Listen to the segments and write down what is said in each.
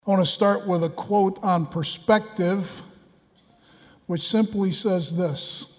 I want to start with a quote on perspective, which simply says this: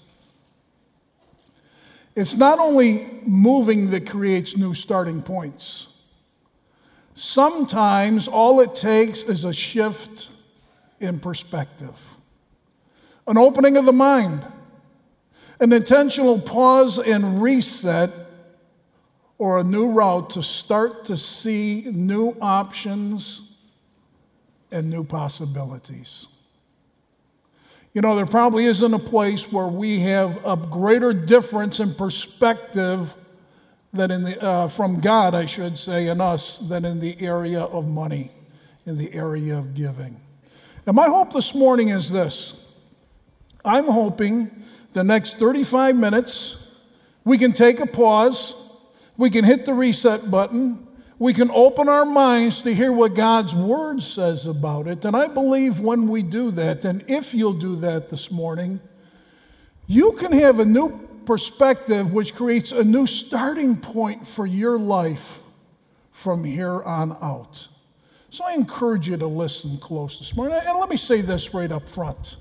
it's not only moving that creates new starting points. Sometimes all it takes is a shift in perspective, an opening of the mind, an intentional pause and reset, or a new route to start to see new options and new possibilities. You know, there probably isn't a place where we have a greater difference in perspective than from God, I should say, in us, than in the area of money, in the area of giving. And my hope this morning is this: I'm hoping the next 35 minutes we can take a pause, we can hit the reset button, we can open our minds to hear what God's Word says about it. And I believe when we do that, and if you'll do that this morning, you can have a new perspective which creates a new starting point for your life from here on out. So I encourage you to listen close this morning. And let me say this right up front.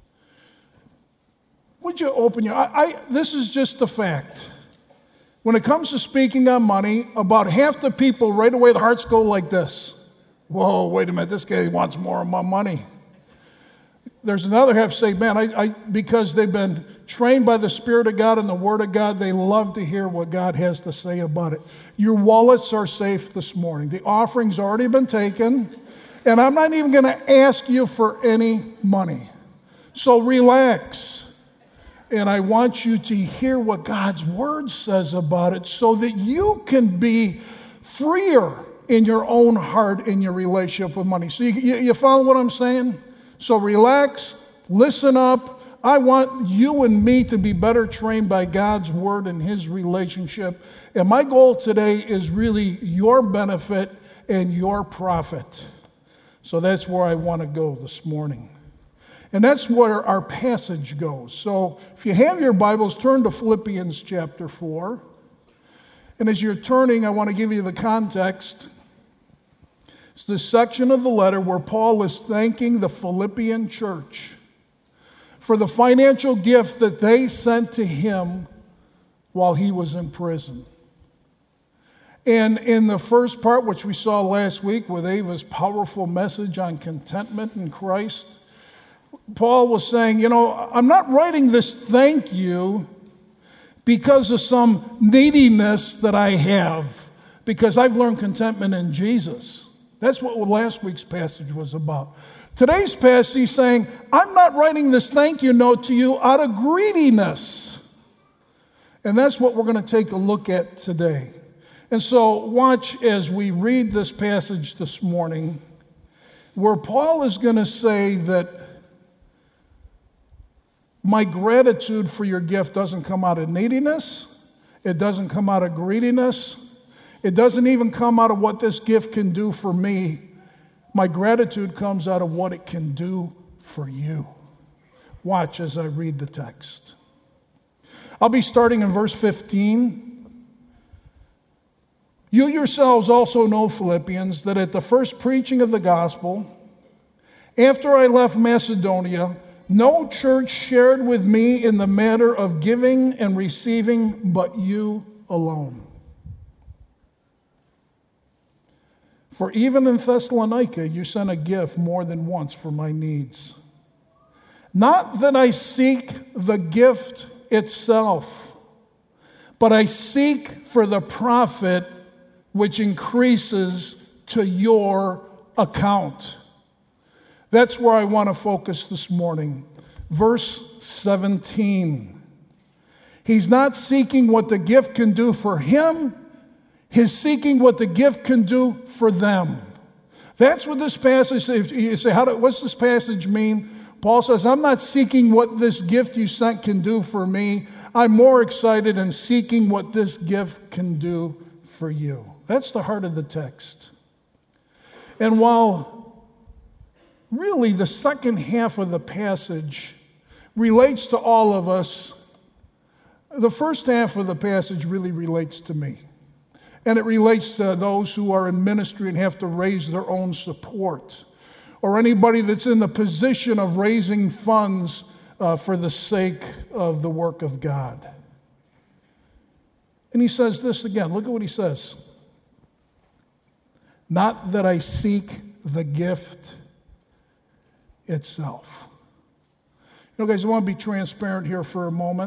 Would you open your eyes? This is just the fact. When it comes to speaking on money, about half the people right away, the hearts go like this. Whoa, wait a minute, this guy wants more of my money. There's another half say, man, because they've been trained by the Spirit of God and the Word of God, they love to hear what God has to say about it. Your wallets are safe this morning. The offering's already been taken, and I'm not even going to ask you for any money. So relax. And I want you to hear what God's Word says about it so that you can be freer in your own heart in your relationship with money. So you follow what I'm saying? So relax, listen up. I want you and me to be better trained by God's Word and His relationship. And my goal today is really your benefit and your profit. So that's where I want to go this morning. And that's where our passage goes. So if you have your Bibles, turn to Philippians chapter 4. And as you're turning, I want to give you the context. It's the section of the letter where Paul is thanking the Philippian church for the financial gift that they sent to him while he was in prison. And in the first part, which we saw last week with Ava's powerful message on contentment in Christ, Paul was saying, you know, I'm not writing this thank you because of some neediness that I have, because I've learned contentment in Jesus. That's what last week's passage was about. Today's passage, he's saying, I'm not writing this thank you note to you out of greediness. And that's what we're going to take a look at today. And so watch as we read this passage this morning, where Paul is going to say that my gratitude for your gift doesn't come out of neediness. It doesn't come out of greediness. It doesn't even come out of what this gift can do for me. My gratitude comes out of what it can do for you. Watch as I read the text. I'll be starting in verse 15. You yourselves also know, Philippians, that at the first preaching of the gospel, after I left Macedonia, no church shared with me in the matter of giving and receiving but you alone. For even in Thessalonica, you sent a gift more than once for my needs. Not that I seek the gift itself, but I seek for the profit which increases to your account. That's where I want to focus this morning. Verse 17. He's not seeking what the gift can do for him. He's seeking what the gift can do for them. That's what this passage says. You say, what's this passage mean? Paul says, I'm not seeking what this gift you sent can do for me. I'm more excited in seeking what this gift can do for you. That's the heart of the text. And while really the second half of the passage relates to all of us, the first half of the passage really relates to me. And it relates to those who are in ministry and have to raise their own support. or anybody that's in the position of raising funds for the sake of the work of God. And he says this again. Look at what he says. Not that I seek the gift itself. You know, guys, I want to be transparent here for a moment.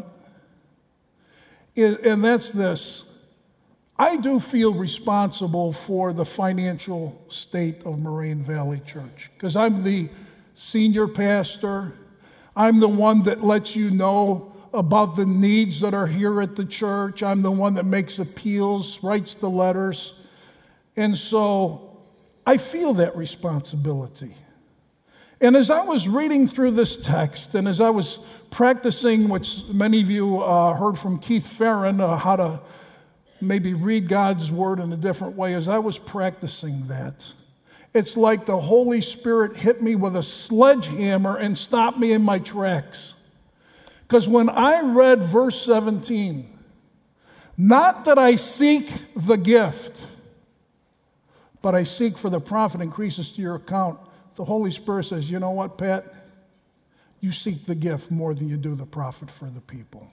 And that's this. I do feel responsible for the financial state of Moraine Valley Church because I'm the senior pastor. I'm the one that lets you know about the needs that are here at the church. I'm the one that makes appeals, writes the letters. And so I feel that responsibility. And as I was reading through this text, and as I was practicing, which many of you heard from Keith Farron, how to maybe read God's word in a different way, as I was practicing that, it's like the Holy Spirit hit me with a sledgehammer and stopped me in my tracks. Because when I read verse 17, not that I seek the gift, but I seek for the profit increases to your account, the Holy Spirit says, you know what, Pat? You seek the gift more than you do the profit for the people.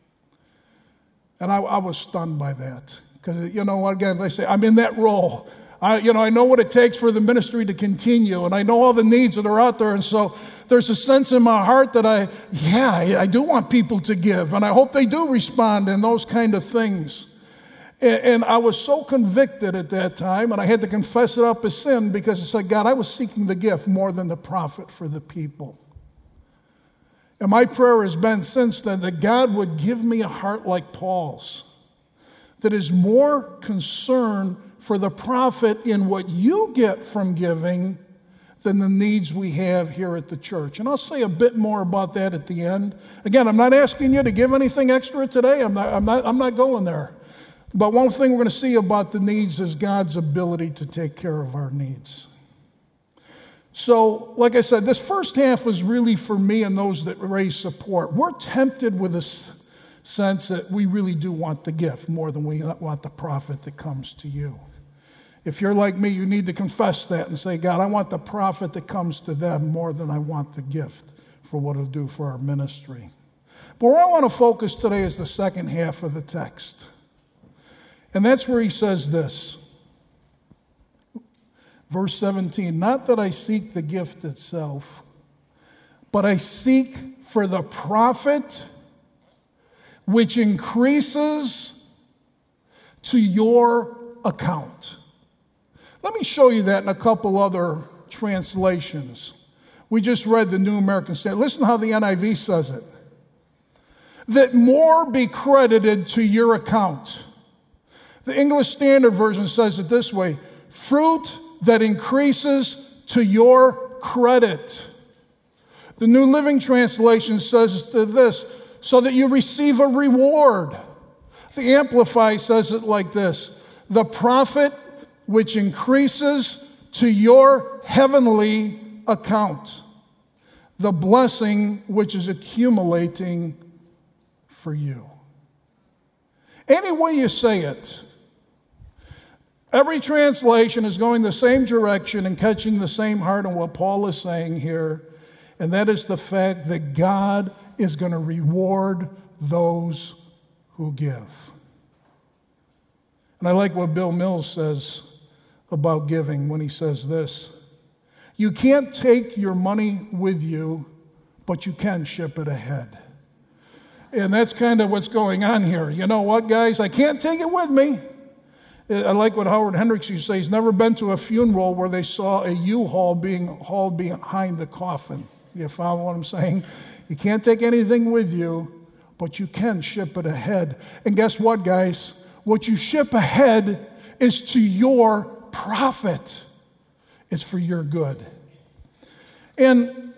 And I was stunned by that. Because, you know, again, they say, I'm in that role. I know what it takes for the ministry to continue, and I know all the needs that are out there, and so there's a sense in my heart that I do want people to give, and I hope they do respond and those kind of things. And I was so convicted at that time, and I had to confess it up as sin because it's like, God, I was seeking the gift more than the profit for the people. And my prayer has been since then that God would give me a heart like Paul's, that is more concerned for the profit in what you get from giving than the needs we have here at the church. And I'll say a bit more about that at the end. Again, I'm not asking you to give anything extra today. I'm not going there. But one thing we're going to see about the needs is God's ability to take care of our needs. So, like I said, this first half was really for me and those that raise support. We're tempted with this sense that we really do want the gift more than we want the profit that comes to you. If you're like me, you need to confess that and say, God, I want the profit that comes to them more than I want the gift for what it'll do for our ministry. But where I want to focus today is the second half of the text. And that's where he says this. Verse 17, not that I seek the gift itself, but I seek for the profit which increases to your account. Let me show you that in a couple other translations. We just read the New American Standard. Listen how the NIV says it. That more be credited to your account. The English Standard Version says it this way, fruit that increases to your credit. The New Living Translation says this, so that you receive a reward. The Amplify says it like this, the profit which increases to your heavenly account, the blessing which is accumulating for you. Any way you say it, every translation is going the same direction and catching the same heart on what Paul is saying here, and that is the fact that God is going to reward those who give. And I like what Bill Mills says about giving when he says this. You can't take your money with you, but you can ship it ahead. And that's kind of what's going on here. You know what, guys? I can't take it with me. I like what Howard Hendricks used to say. He's never been to a funeral where they saw a U-Haul being hauled behind the coffin. You follow what I'm saying? You can't take anything with you, but you can ship it ahead. And guess what, guys? What you ship ahead is to your profit. It's for your good. And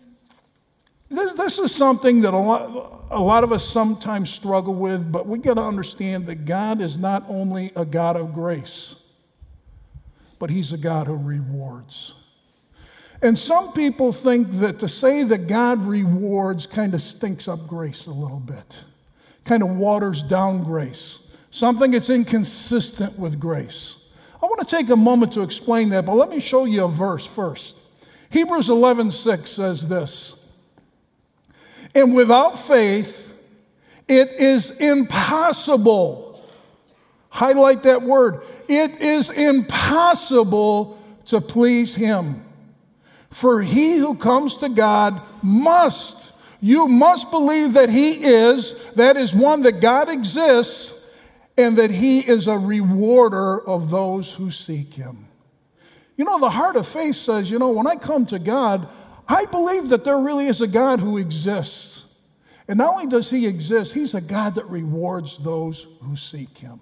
this is something that a lot of us sometimes struggle with, but we got to understand that God is not only a God of grace, but he's a God who rewards. And some people think that to say that God rewards kind of stinks up grace a little bit, kind of waters down grace, something that's inconsistent with grace. I want to take a moment to explain that, but let me show you a verse first. Hebrews 11:6 says this, and without faith, it is impossible. Highlight that word. It is impossible to please him. For he who comes to God you must believe that he is, that is one, that God exists, and that he is a rewarder of those who seek him. You know, the heart of faith says, when I come to God, I believe that there really is a God who exists. And not only does he exist, he's a God that rewards those who seek him.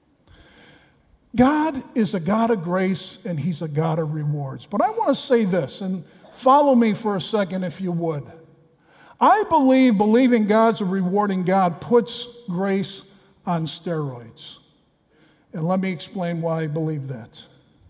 God is a God of grace, and he's a God of rewards. But I want to say this, and follow me for a second if you would. I believing God's a rewarding God puts grace on steroids. And let me explain why I believe that.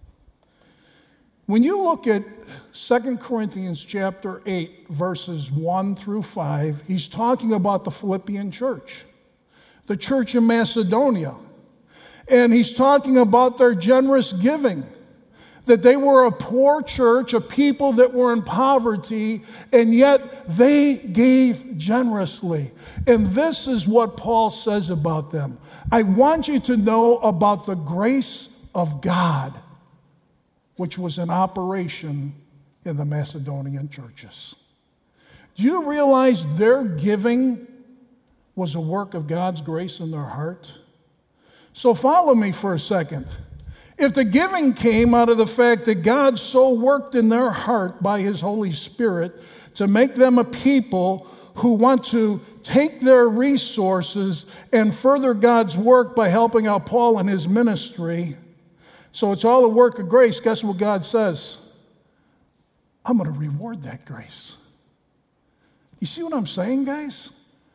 When you look at 2 Corinthians chapter 8, verses 1 through 5, he's talking about the Philippian church, the church in Macedonia. And he's talking about their generous giving, that they were a poor church, a people that were in poverty, and yet they gave generously. And this is what Paul says about them. I want you to know about the grace of God, which was in operation in the Macedonian churches. Do you realize their giving was a work of God's grace in their heart? So follow me for a second. If the giving came out of the fact that God so worked in their heart by his Holy Spirit to make them a people who want to take their resources and further God's work by helping out Paul in his ministry, so it's all a work of grace, guess what God says? I'm going to reward that grace. You see what I'm saying, guys?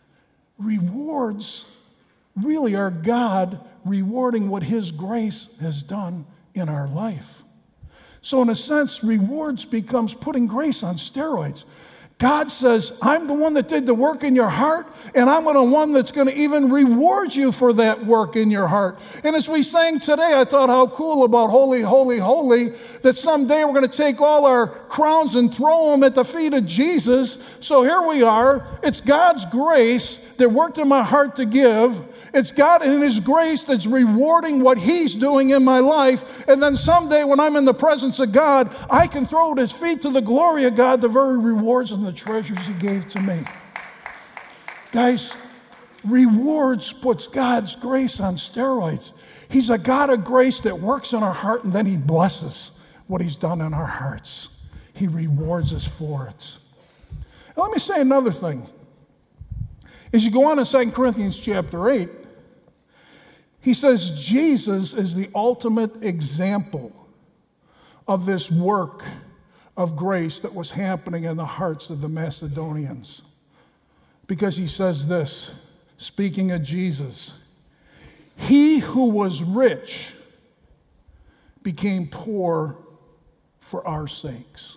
Rewards really are God rewarding what his grace has done in our life. So in a sense, rewards becomes putting grace on steroids. God says, I'm the one that did the work in your heart, and I'm the one that's going to even reward you for that work in your heart. And as we sang today, I thought how cool about holy, holy, holy, that someday we're going to take all our crowns and throw them at the feet of Jesus. So here we are. It's God's grace that worked in my heart to give. It's God in his grace that's rewarding what he's doing in my life. And then someday when I'm in the presence of God, I can throw at his feet to the glory of God the very rewards and the treasures he gave to me. Guys, rewards puts God's grace on steroids. He's a God of grace that works in our heart, and then he blesses what he's done in our hearts. He rewards us for it. Now, let me say another thing. As you go on in 2 Corinthians chapter 8, he says Jesus is the ultimate example of this work of grace that was happening in the hearts of the Macedonians. Because he says this, speaking of Jesus, he who was rich became poor for our sakes.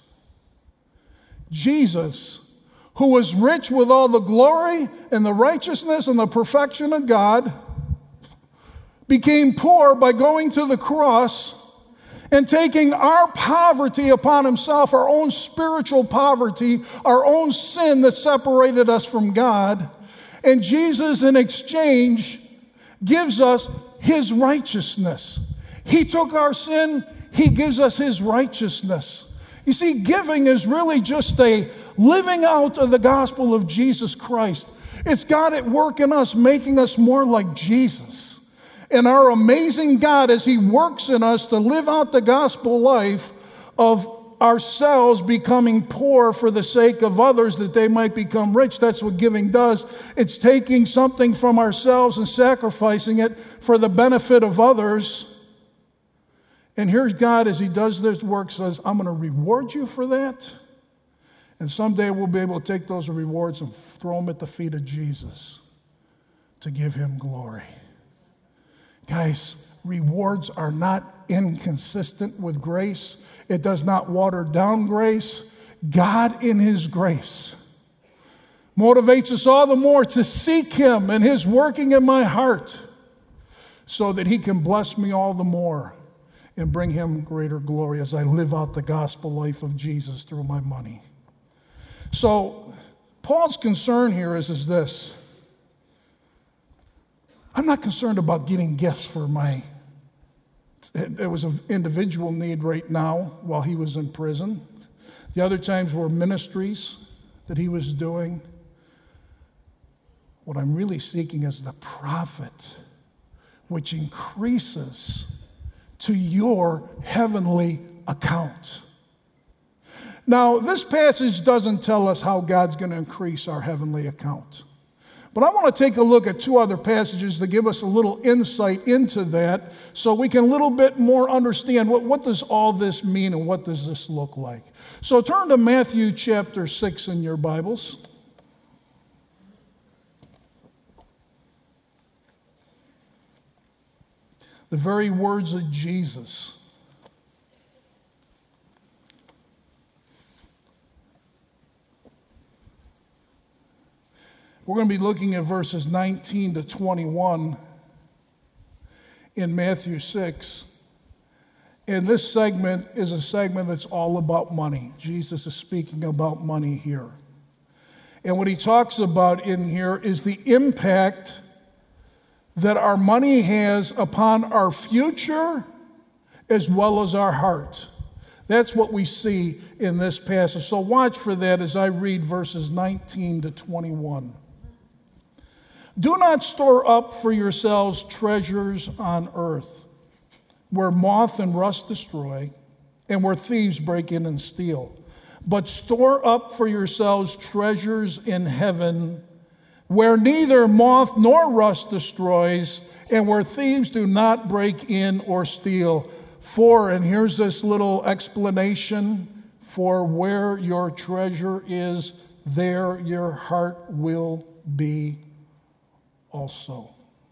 Jesus, who was rich with all the glory and the righteousness and the perfection of God, became poor by going to the cross and taking our poverty upon himself, our own spiritual poverty, our own sin that separated us from God. And Jesus, in exchange, gives us his righteousness. He took our sin, he gives us his righteousness. You see, giving is really just a living out of the gospel of Jesus Christ. It's God at work in us, making us more like Jesus. And our amazing God, as he works in us to live out the gospel life of ourselves becoming poor for the sake of others that they might become rich. That's what giving does. It's taking something from ourselves and sacrificing it for the benefit of others. And here's God, as he does this work, says, I'm going to reward you for that. And someday we'll be able to take those rewards and throw them at the feet of Jesus to give him glory. Guys, rewards are not inconsistent with grace. It does not water down grace. God in his grace motivates us all the more to seek him and his working in my heart so that he can bless me all the more and bring him greater glory as I live out the gospel life of Jesus through my money. So Paul's concern here is this. I'm not concerned about getting gifts for it was an individual need right now while he was in prison. The other times were ministries that he was doing. What I'm really seeking is the profit, which increases to your heavenly account. Now, this passage doesn't tell us how God's going to increase our heavenly account. But I want to take a look at two other passages to give us a little insight into that so we can a little bit more understand what does all this mean and what does this look like. So turn to Matthew chapter 6 in your Bibles. The very words of Jesus. We're going to be looking at verses 19 to 21 in Matthew 6. And this segment is a segment that's all about money. Jesus is speaking about money here. And what he talks about in here is the impact that our money has upon our future as well as our heart. That's what we see in this passage. So watch for that as I read verses 19 to 21. Do not store up for yourselves treasures on earth, where moth and rust destroy, and where thieves break in and steal. But store up for yourselves treasures in heaven, where neither moth nor rust destroys, and where thieves do not break in or steal. For, and here's this little explanation, for where your treasure is, there your heart will be also.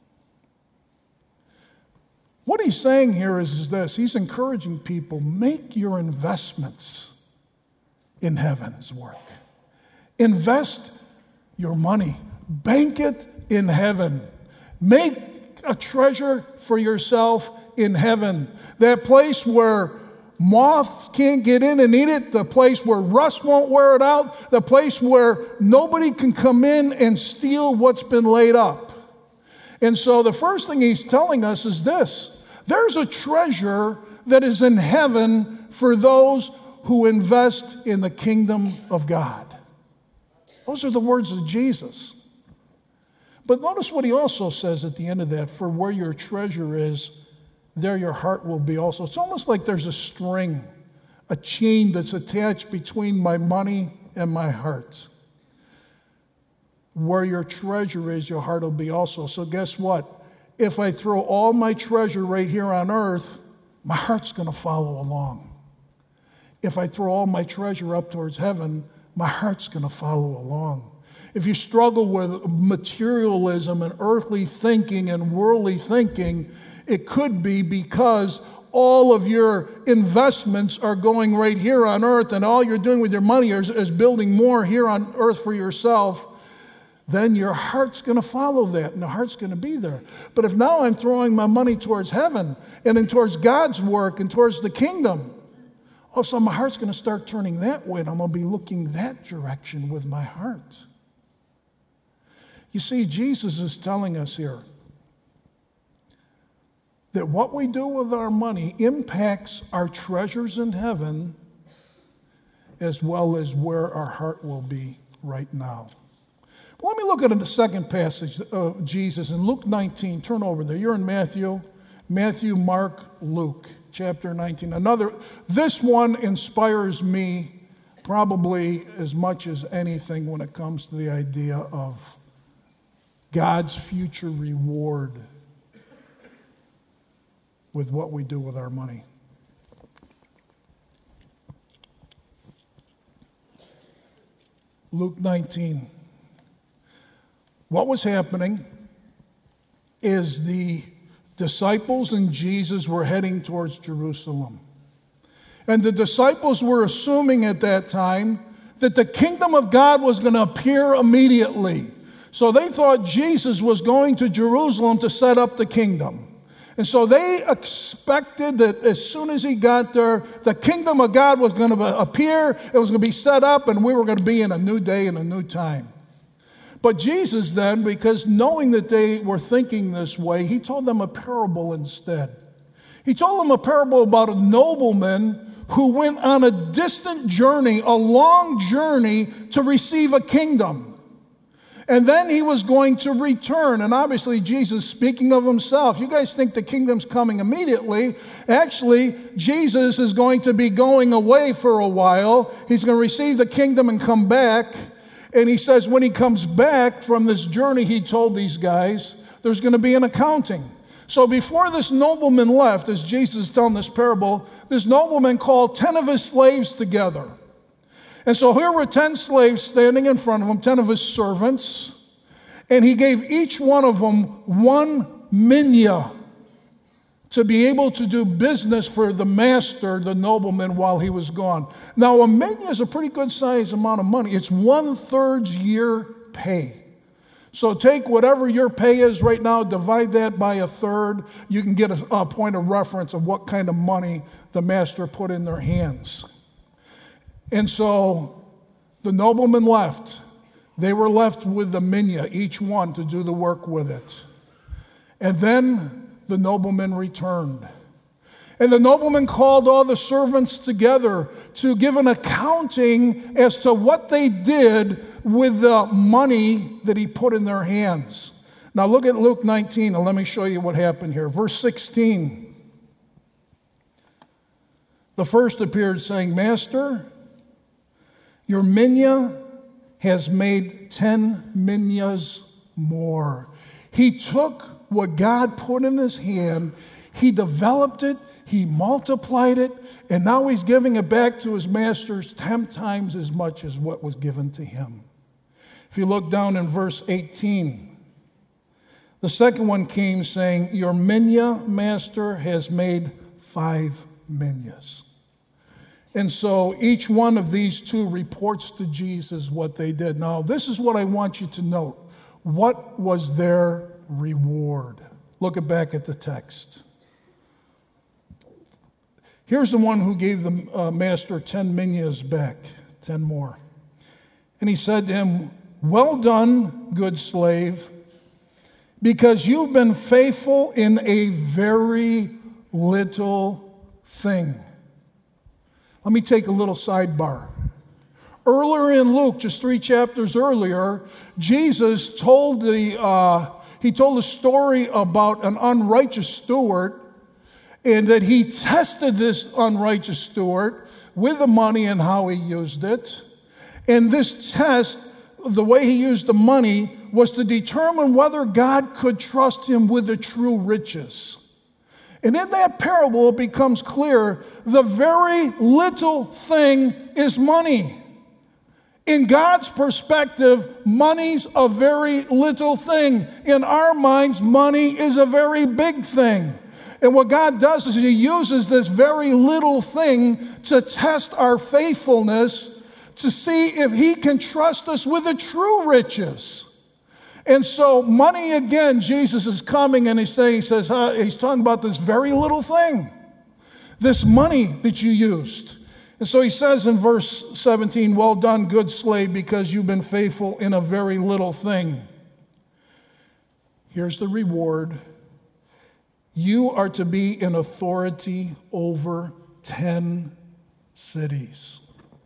What he's saying here is this. He's encouraging people, make your investments in heaven's work. Invest your money. Bank it in heaven. Make a treasure for yourself in heaven. That place where moths can't get in and eat it, the place where rust won't wear it out, the place where nobody can come in and steal what's been laid up. And so the first thing he's telling us is this. There's a treasure that is in heaven for those who invest in the kingdom of God. Those are the words of Jesus. But notice what he also says at the end of that, for where your treasure is, there your heart will be also. It's almost like there's a string, a chain that's attached between my money and my heart. Where your treasure is, your heart will be also. So guess what? If I throw all my treasure right here on earth, my heart's going to follow along. If I throw all my treasure up towards heaven, my heart's going to follow along. If you struggle with materialism and earthly thinking and worldly thinking, it could be because all of your investments are going right here on earth and all you're doing with your money is building more here on earth for yourself. Then your heart's going to follow that, and the heart's going to be there. But if now I'm throwing my money towards heaven and then towards God's work and towards the kingdom, also my heart's going to start turning that way, and I'm going to be looking that direction with my heart. You see, Jesus is telling us here that what we do with our money impacts our treasures in heaven as well as where our heart will be right now. Let me look at the second passage of Jesus in Luke 19. Turn over there. You're in Matthew, Mark, Luke, chapter 19. This one inspires me probably as much as anything when it comes to the idea of God's future reward with what we do with our money. Luke 19. What was happening is the disciples and Jesus were heading towards Jerusalem. And the disciples were assuming at that time that the kingdom of God was going to appear immediately. So they thought Jesus was going to Jerusalem to set up the kingdom. And so they expected that as soon as he got there, the kingdom of God was going to appear, it was going to be set up, and we were going to be in a new day and a new time. But Jesus then, because knowing that they were thinking this way, he told them a parable instead. He told them a parable about a nobleman who went on a distant journey, a long journey, to receive a kingdom. And then he was going to return. And obviously, Jesus, speaking of himself, you guys think the kingdom's coming immediately. Actually, Jesus is going to be going away for a while. He's going to receive the kingdom and come back. And he says when he comes back from this journey, he told these guys, there's going to be an accounting. So before this nobleman left, as Jesus is telling this parable, this nobleman called 10 of his slaves together. And so here were 10 slaves standing in front of him, 10 of his servants, and he gave each one of them 1 minya to be able to do business for the master, the nobleman, while he was gone. Now, a minya is a pretty good size amount of money. It's 1/3 year pay. So take whatever your pay is right now, divide that by 1/3. You can get a point of reference of what kind of money the master put in their hands. And so the nobleman left. They were left with the minya, each one, to do the work with it. And then the nobleman returned. And the nobleman called all the servants together to give an accounting as to what they did with the money that he put in their hands. Now look at Luke 19, and let me show you what happened here. Verse 16. The first appeared saying, Master, your minya has made 10 minyas more. He took what God put in his hand, he developed it, he multiplied it, and now he's giving it back to his masters 10 times as much as what was given to him. If you look down in verse 18, the second one came saying, your minya, master, has made 5 minyas. And so each one of these two reports to Jesus what they did. Now, this is what I want you to note. What was their reward? Look back at the text. Here's the one who gave the master 10 minyas back, 10 more. And he said to him, well done, good slave, because you've been faithful in a very little thing. Let me take a little sidebar. Earlier in Luke, just 3 chapters earlier, Jesus told a story about an unrighteous steward, and that he tested this unrighteous steward with the money and how he used it. And this test, the way he used the money, was to determine whether God could trust him with the true riches. And in that parable, it becomes clear the very little thing is money. In God's perspective, money's a very little thing. In our minds, money is a very big thing. And what God does is he uses this very little thing to test our faithfulness, to see if he can trust us with the true riches. And so money, again, Jesus is coming and he's talking about this very little thing, this money that you used. And so he says in verse 17, well done, good slave, because you've been faithful in a very little thing. Here's the reward. You are to be in authority over 10 cities.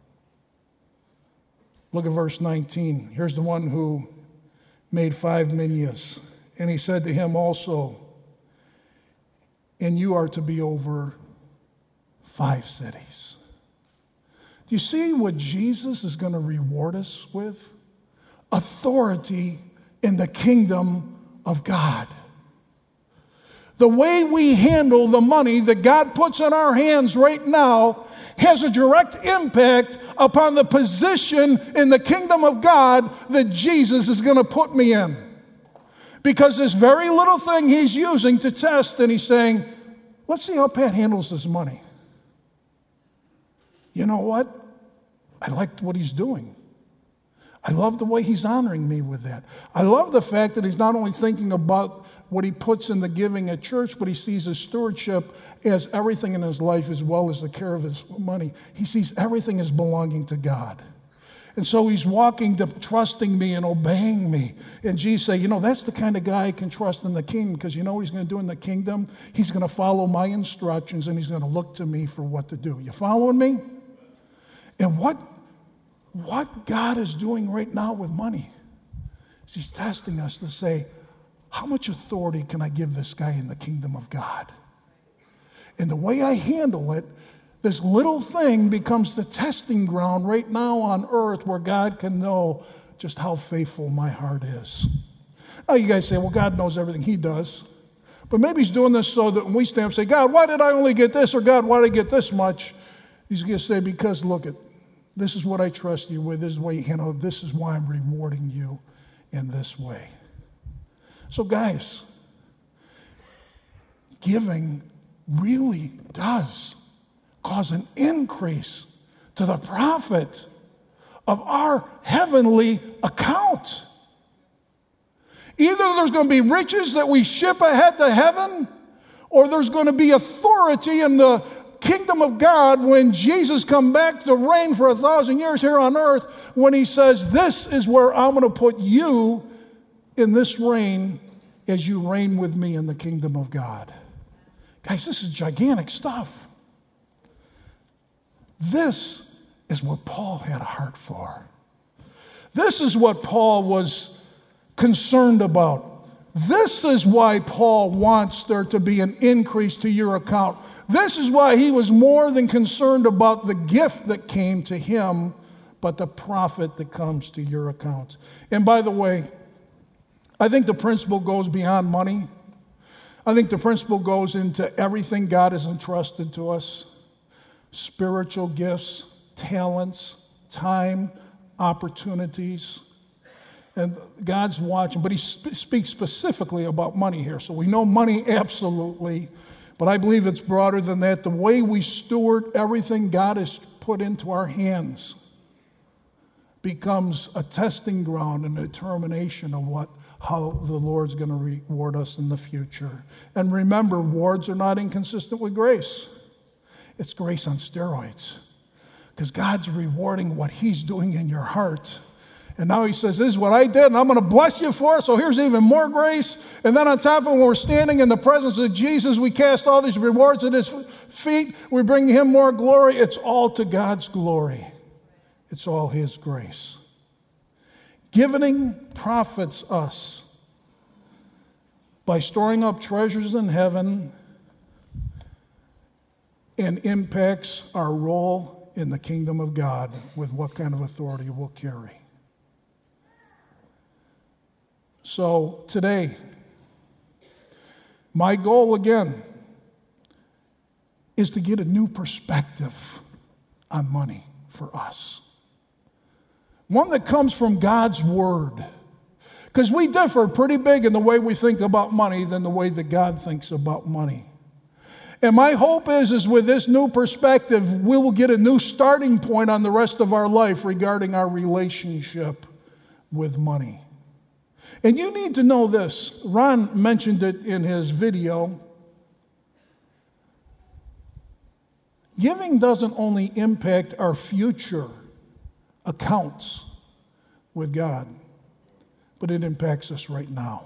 Look at verse 19. Here's the one who made 5 minyas. And he said to him also, and you are to be over 5 cities. Do you see what Jesus is going to reward us with? Authority in the kingdom of God. The way we handle the money that God puts in our hands right now has a direct impact upon the position in the kingdom of God that Jesus is going to put me in. Because this very little thing he's using to test, and he's saying, let's see how Pat handles this money. You know what? I like what he's doing. I love the way he's honoring me with that. I love the fact that he's not only thinking about what he puts in the giving at church, but he sees his stewardship as everything in his life as well as the care of his money. He sees everything as belonging to God. And so he's walking to trusting me and obeying me. And Jesus said, that's the kind of guy I can trust in the kingdom, because you know what he's going to do in the kingdom? He's going to follow my instructions, and he's going to look to me for what to do. You following me? And what God is doing right now with money is he's testing us to say, how much authority can I give this guy in the kingdom of God? And the way I handle it, this little thing becomes the testing ground right now on earth where God can know just how faithful my heart is. Now you guys say, well, God knows everything he does. But maybe he's doing this so that when we stand up and say, God, why did I only get this? Or God, why did I get this much? He's going to say, because look, this is what I trust you with. This is the way you handle it. This is why I'm rewarding you in this way. So guys, giving really does cause an increase to the profit of our heavenly account. Either there's going to be riches that we ship ahead to heaven, or there's going to be authority in the kingdom of God when Jesus comes back to reign for 1,000 years here on earth, when he says, this is where I'm going to put you in this reign as you reign with me in the kingdom of God. Guys, this is gigantic stuff. This is what Paul had a heart for. This is what Paul was concerned about. This is why Paul wants there to be an increase to your account. This is why he was more than concerned about the gift that came to him, but the profit that comes to your account. And by the way, I think the principle goes beyond money. I think the principle goes into everything God has entrusted to us. Spiritual gifts, talents, time, opportunities. And God's watching, but he speaks specifically about money here. So we know money absolutely, but I believe it's broader than that. The way we steward everything God has put into our hands becomes a testing ground and a determination of how the Lord's going to reward us in the future. And remember, rewards are not inconsistent with grace. It's grace on steroids, because God's rewarding what he's doing in your heart. And now he says, this is what I did, and I'm going to bless you for it, so here's even more grace. And then on top of it, when we're standing in the presence of Jesus, we cast all these rewards at his feet. We bring him more glory. It's all to God's glory. It's all his grace. Giving profits us by storing up treasures in heaven, and impacts our role in the kingdom of God with what kind of authority we'll carry. So today, my goal again is to get a new perspective on money for us. One that comes from God's word. Because we differ pretty big in the way we think about money than the way that God thinks about money. And my hope is with this new perspective, we will get a new starting point on the rest of our life regarding our relationship with money. And you need to know this. Ron mentioned it in his video. Giving doesn't only impact our future accounts with God, but it impacts us right now.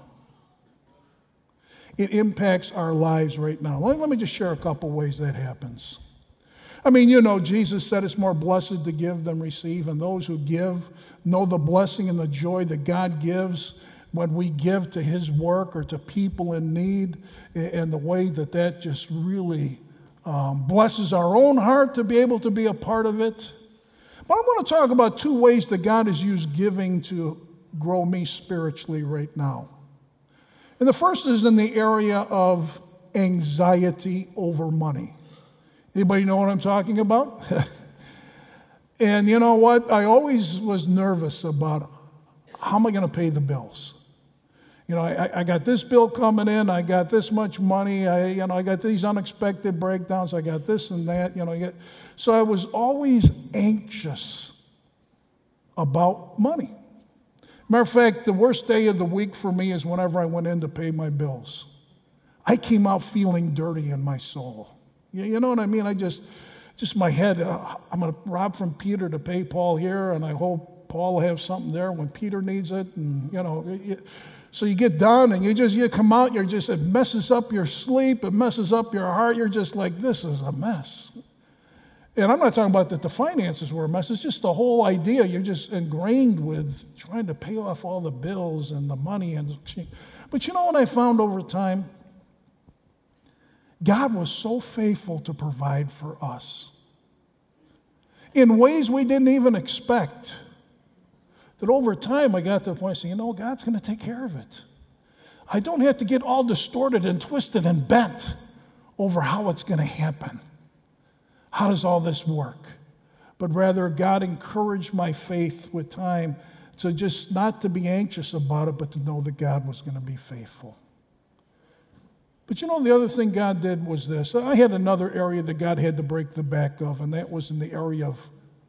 It impacts our lives right now. Let me just share a couple ways that happens. I mean, Jesus said it's more blessed to give than receive, and those who give know the blessing and the joy that God gives when we give to his work or to people in need, and the way that just really blesses our own heart to be able to be a part of it. But I want to talk about two ways that God has used giving to grow me spiritually right now. And the first is in the area of anxiety over money. Anybody know what I'm talking about? And you know what? I always was nervous about how am I going to pay the bills? I got this bill coming in. I got this much money. I got these unexpected breakdowns. I got this and that. So I was always anxious about money. Matter of fact, the worst day of the week for me is whenever I went in to pay my bills. I came out feeling dirty in my soul. You know what I mean? Just my head, I'm going to rob from Peter to pay Paul here, and I hope Paul will have something there when Peter needs it. And, so you get done and you come out, it messes up your sleep, it messes up your heart. You're just like, this is a mess. And I'm not talking about that the finances were a mess. It's just the whole idea. You're just ingrained with trying to pay off all the bills and the money. But you know what I found over time? God was so faithful to provide for us in ways we didn't even expect. That over time I got to the point saying, God's going to take care of it. I don't have to get all distorted and twisted and bent over how it's going to happen. How does all this work? But rather, God encouraged my faith with time to just not to be anxious about it, but to know that God was going to be faithful. But the other thing God did was this. I had another area that God had to break the back of, and that was in the area of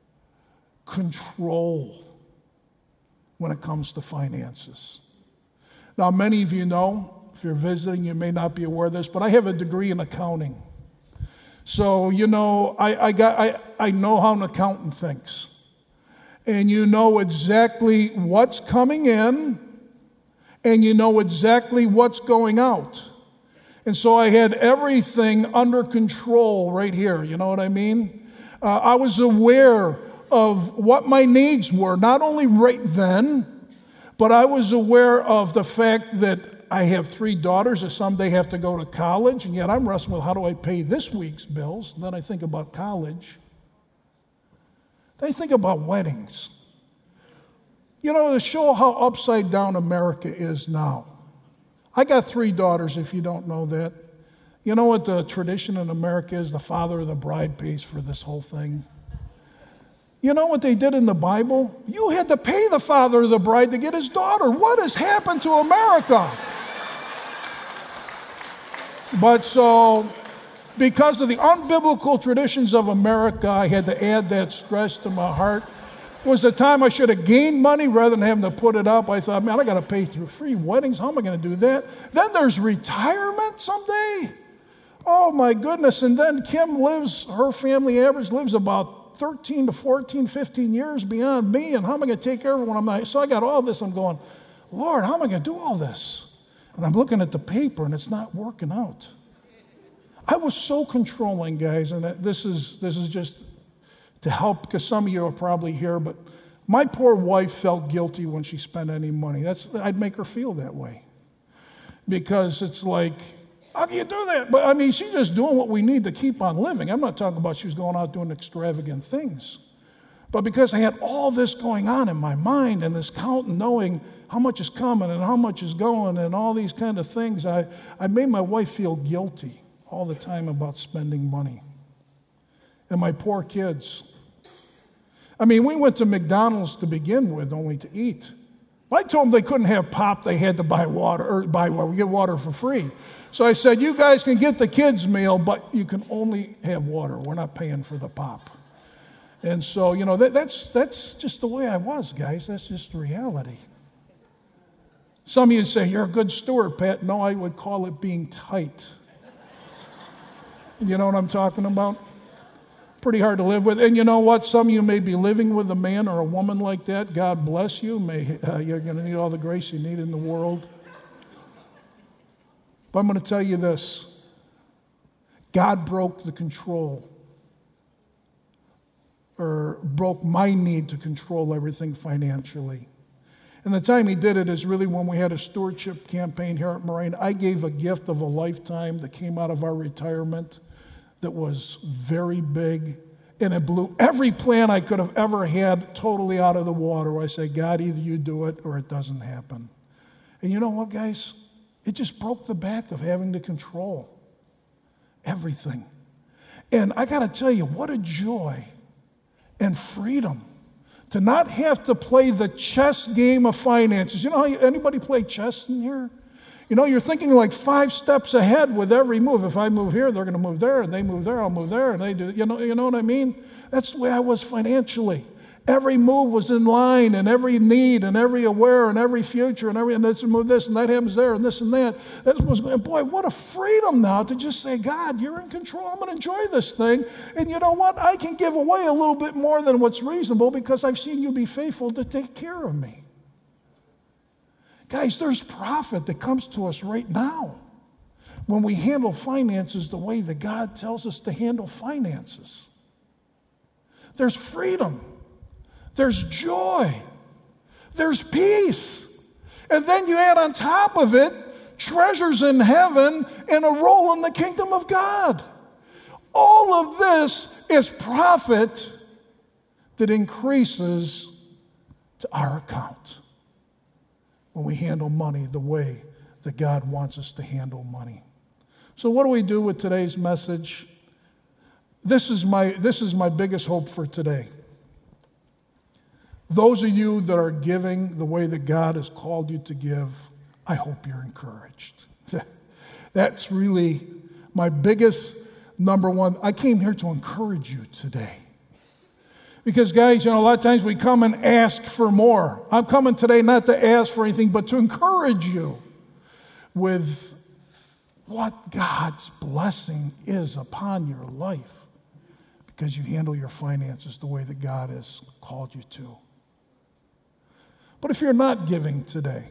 control when it comes to finances. Now, many of you know, if you're visiting, you may not be aware of this, but I have a degree in accounting. So, I know how an accountant thinks. And you know exactly what's coming in, and you know exactly what's going out. And so I had everything under control right here, you know what I mean? I was aware of what my needs were, not only right then, but I was aware of the fact that I have 3 daughters that someday have to go to college, and yet I'm wrestling with how do I pay this week's bills? And then I think about college. Then I think about weddings. To show how upside down America is now. I got 3 daughters, if you don't know that. You know what the tradition in America is? The father of the bride pays for this whole thing. You know what they did in the Bible? You had to pay the father of the bride to get his daughter. What has happened to America? But so, because of the unbiblical traditions of America, I had to add that stress to my heart. It was the time I should have gained money rather than having to put it up. I thought, man, I got to pay through free weddings. How am I going to do that? Then there's retirement someday. Oh, my goodness. And then Kim her family average lives about 13 to 14, 15 years beyond me, and how am I going to take care of it when I'm not? So I got all this. I'm going, Lord, how am I going to do all this? And I'm looking at the paper, and it's not working out. I was so controlling, guys, and this is just to help, because some of you are probably here, but my poor wife felt guilty when she spent any money. I'd make her feel that way. Because it's like, how can you do that? But she's just doing what we need to keep on living. I'm not talking about she was going out doing extravagant things. But because I had all this going on in my mind and this counting, knowing how much is coming and how much is going and all these kind of things, I made my wife feel guilty all the time about spending money. And my poor kids. We went to McDonald's to begin with only to eat. I told them they couldn't have pop, they had to buy water, we get water for free. So I said, you guys can get the kids' meal, but you can only have water. We're not paying for the pop. And so, that's just the way I was, guys. That's just the reality. Some of you say, you're a good steward, Pat. No, I would call it being tight. You know what I'm talking about? Pretty hard to live with. And you know what? Some of you may be living with a man or a woman like that. God bless you. You're going to need all the grace you need in the world. But I'm going to tell you this. God broke the control, or broke my need to control everything financially. And the time he did it is really when we had a stewardship campaign here at Moraine. I gave a gift of a lifetime that came out of our retirement that was very big, and it blew every plan I could have ever had totally out of the water. I say, God, either you do it or it doesn't happen. And you know what, guys? It just broke the back of having to control everything. And I got to tell you, what a joy and freedom to not have to play the chess game of finances. You know how anybody play chess in here? You're thinking like 5 steps ahead with every move. If I move here, they're going to move there, and they move there, I'll move there, and they do. You know what I mean? That's the way I was financially. Every move was in line, and every need, and every aware, and every future, and let's move this, and that happens there, and this and that. Boy, what a freedom now to just say, God, you're in control. I'm going to enjoy this thing. And you know what? I can give away a little bit more than what's reasonable because I've seen you be faithful to take care of me. Guys, there's profit that comes to us right now when we handle finances the way that God tells us to handle finances. There's freedom. There's joy. There's peace. And then you add on top of it treasures in heaven and a role in the kingdom of God. All of this is profit that increases to our account when we handle money the way that God wants us to handle money. So what do we do with today's message? This is my biggest hope for today. Those of you that are giving the way that God has called you to give, I hope you're encouraged. That's really my biggest number one. I came here to encourage you today. Because guys, a lot of times we come and ask for more. I'm coming today not to ask for anything, but to encourage you with what God's blessing is upon your life because you handle your finances the way that God has called you to. But if you're not giving today,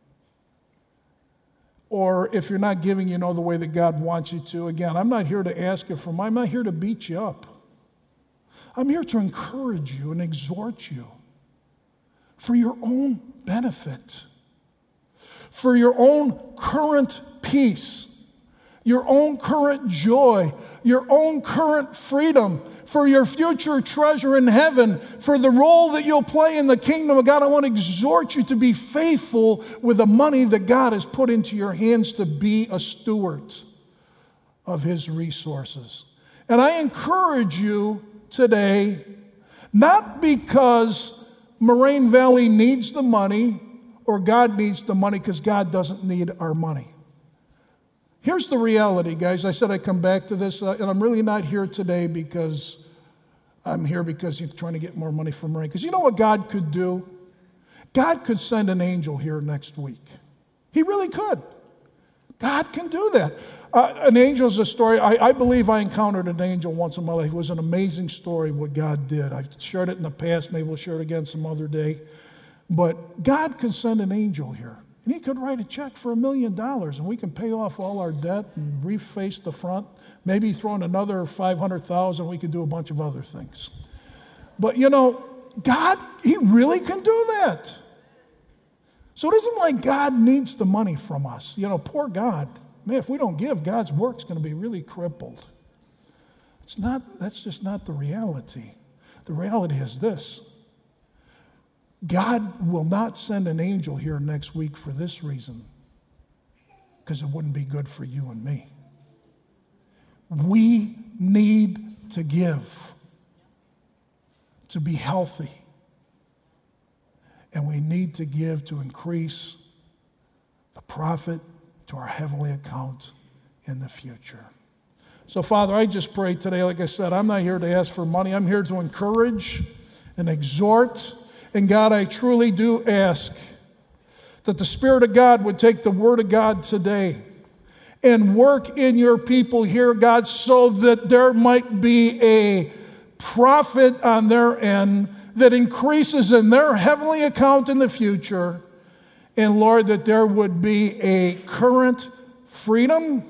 or if you're not giving, the way that God wants you to, again, I'm not here to ask you for money. I'm not here to beat you up. I'm here to encourage you and exhort you for your own benefit, for your own current peace, your own current joy, your own current freedom, for your future treasure in heaven, for the role that you'll play in the kingdom of God. I want to exhort you to be faithful with the money that God has put into your hands to be a steward of His resources. And I encourage you today, not because Moraine Valley needs the money or God needs the money, because God doesn't need our money. Here's the reality, guys. I said I'd come back to this, and I'm really not here today because I'm here because you're trying to get more money from Moraine. Because you know what God could do? God could send an angel here next week. He really could. God can do that. An angel is a story. I believe I encountered an angel once in my life. It was an amazing story what God did. I've shared it in the past. Maybe we'll share it again some other day. But God could send an angel here. And He could write a check for $1 million, and we can pay off all our debt and reface the front. Maybe throw in another $500,000. We could do a bunch of other things. But God, He really can do that. So it isn't like God needs the money from us. Poor God. Man, if we don't give, God's work's going to be really crippled. That's just not the reality. The reality is this. God will not send an angel here next week for this reason, because it wouldn't be good for you and me. We need to give to be healthy, and we need to give to increase the profit to our heavenly account in the future. So, Father, I just pray today, like I said, I'm not here to ask for money. I'm here to encourage and exhort. And God, I truly do ask that the Spirit of God would take the Word of God today and work in your people here, God, so that there might be a profit on their end that increases in their heavenly account in the future. And Lord, that there would be a current freedom,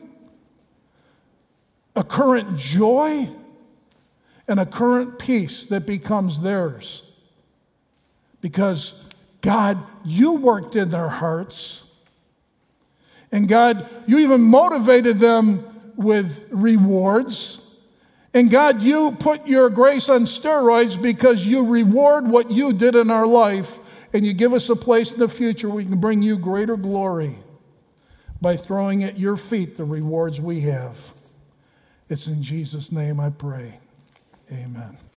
a current joy, and a current peace that becomes theirs. Because, God, you worked in their hearts. And God, you even motivated them with rewards. And God, you put your grace on steroids because you reward what you did in our life. And you give us a place in the future where we can bring you greater glory by throwing at your feet the rewards we have. It's in Jesus' name I pray. Amen.